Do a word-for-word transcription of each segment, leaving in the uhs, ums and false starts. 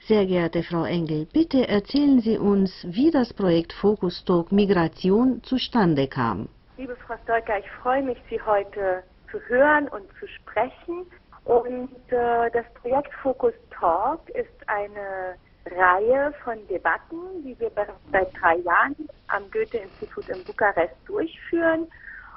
Sehr geehrte Frau Engel, bitte erzählen Sie uns, wie das Projekt Focus Talk Migration zustande kam. Liebe Frau Stoiker, ich freue mich, Sie heute zu hören und zu sprechen. Und äh, das Projekt Focus Talk ist eine Reihe von Debatten, die wir bereits seit drei Jahren am Goethe-Institut in Bukarest durchführen.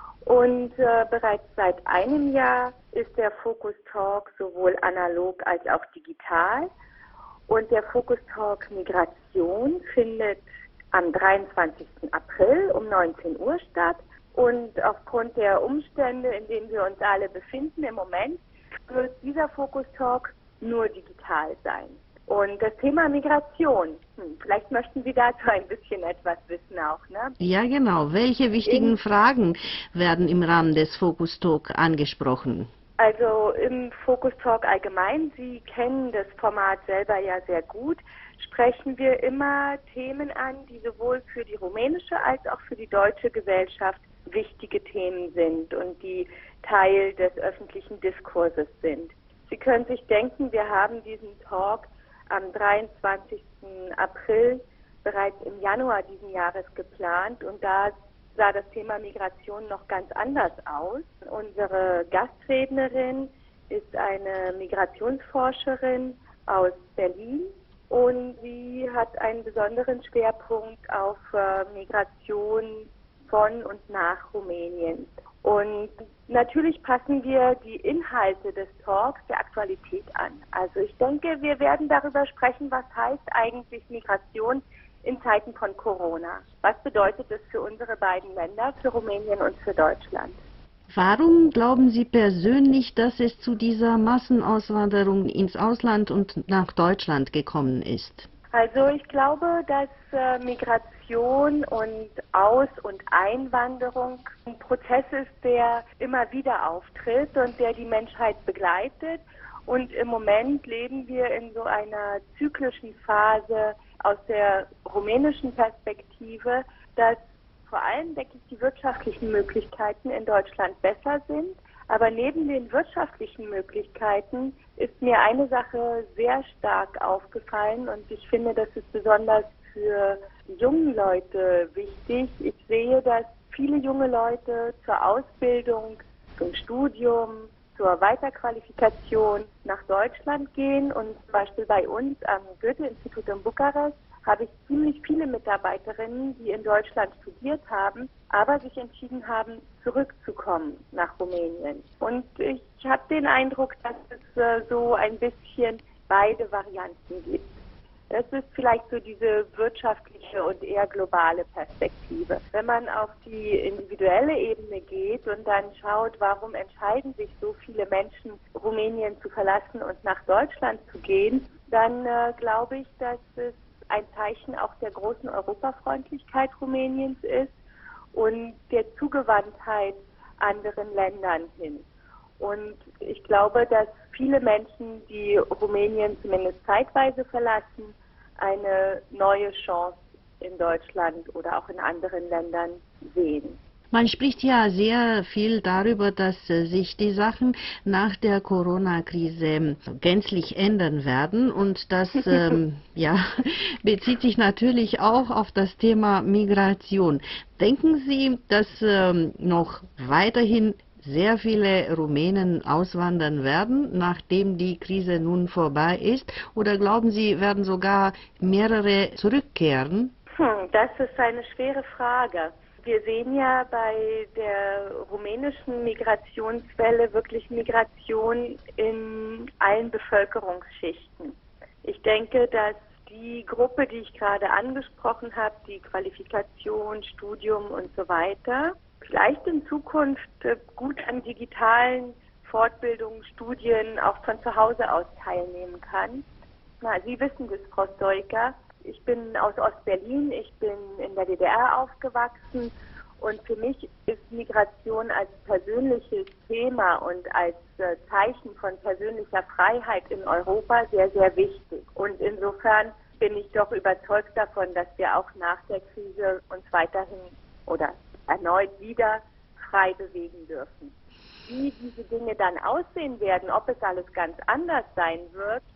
Und äh, bereits seit einem Jahr ist der Focus Talk sowohl analog als auch digital. Und der Focus Talk Migration findet am dreiundzwanzigsten April um neunzehn Uhr statt. Und aufgrund der Umstände, in denen wir uns alle befinden im Moment, wird dieser Focus Talk nur digital sein. Und das Thema Migration, hm, vielleicht möchten Sie dazu ein bisschen etwas wissen auch, ne? Ja, genau. Welche wichtigen in, Fragen werden im Rahmen des Focus Talk angesprochen? Also im Focus Talk allgemein, Sie kennen das Format selber ja sehr gut, sprechen wir immer Themen an, die sowohl für die rumänische als auch für die deutsche Gesellschaft wichtige Themen sind und die Teil des öffentlichen Diskurses sind. Sie können sich denken, wir haben diesen Talk am dreiundzwanzigsten April bereits im Januar diesen Jahres geplant und da sah das Thema Migration noch ganz anders aus. Unsere Gastrednerin ist eine Migrationsforscherin aus Berlin und sie hat einen besonderen Schwerpunkt auf äh, Migration von und nach Rumänien. Und natürlich passen wir die Inhalte des Talks der Aktualität an. Also ich denke, wir werden darüber sprechen, was heißt eigentlich Migration in Zeiten von Corona. Was bedeutet es für unsere beiden Länder, für Rumänien und für Deutschland? Warum glauben Sie persönlich, dass es zu dieser Massenauswanderung ins Ausland und nach Deutschland gekommen ist? Also ich glaube, dass äh, Migration und Aus- und Einwanderung ein Prozess ist, der immer wieder auftritt und der die Menschheit begleitet. Und im Moment leben wir in so einer zyklischen Phase aus der rumänischen Perspektive, dass vor allem, denke ich, die wirtschaftlichen Möglichkeiten in Deutschland besser sind. Aber neben den wirtschaftlichen Möglichkeiten ist mir eine Sache sehr stark aufgefallen und ich finde, das ist besonders für die jungen Leute wichtig. Ich sehe, dass viele junge Leute zur Ausbildung, zum Studium, zur Weiterqualifikation nach Deutschland gehen und zum Beispiel bei uns am Goethe-Institut in Bukarest habe ich ziemlich viele Mitarbeiterinnen, die in Deutschland studiert haben, aber sich entschieden haben, zurückzukommen nach Rumänien. Und ich habe den Eindruck, dass es äh, so ein bisschen beide Varianten gibt. Es ist vielleicht so diese wirtschaftliche und eher globale Perspektive. Wenn man auf die individuelle Ebene geht und dann schaut, warum entscheiden sich so viele Menschen, Rumänien zu verlassen und nach Deutschland zu gehen, dann äh, glaube ich, dass es ein Zeichen auch der großen Europafreundlichkeit Rumäniens ist und der Zugewandtheit anderen Ländern hin. Und ich glaube, dass viele Menschen, die Rumänien zumindest zeitweise verlassen, eine neue Chance in Deutschland oder auch in anderen Ländern sehen. Man spricht ja sehr viel darüber, dass sich die Sachen nach der Corona-Krise gänzlich ändern werden und das ähm, ja, bezieht sich natürlich auch auf das Thema Migration. Denken Sie, dass ähm, noch weiterhin sehr viele Rumänen auswandern werden, nachdem die Krise nun vorbei ist? Oder glauben Sie, werden sogar mehrere zurückkehren? Hm, das ist eine schwere Frage. Wir sehen ja bei der rumänischen Migrationswelle wirklich Migration in allen Bevölkerungsschichten. Ich denke, dass die Gruppe, die ich gerade angesprochen habe, die Qualifikation, Studium und so weiter, vielleicht in Zukunft gut an digitalen Fortbildungen, Studien auch von zu Hause aus teilnehmen kann. Na, Sie wissen das, Frau Stoiker. Ich bin aus Ostberlin, ich bin in der D D R aufgewachsen und für mich ist Migration als persönliches Thema und als äh, Zeichen von persönlicher Freiheit in Europa sehr, sehr wichtig. Und insofern bin ich doch überzeugt davon, dass wir auch nach der Krise uns weiterhin oder erneut wieder frei bewegen dürfen. Wie diese Dinge dann aussehen werden, ob es alles ganz anders sein wird,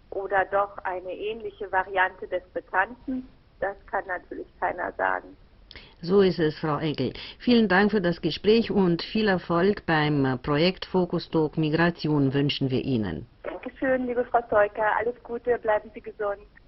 oder doch eine ähnliche Variante des Bekannten, das kann natürlich keiner sagen. So ist es, Frau Egel. Vielen Dank für das Gespräch und viel Erfolg beim Projekt Focus Talk Migration wünschen wir Ihnen. Dankeschön, liebe Frau Zeuker. Alles Gute, bleiben Sie gesund.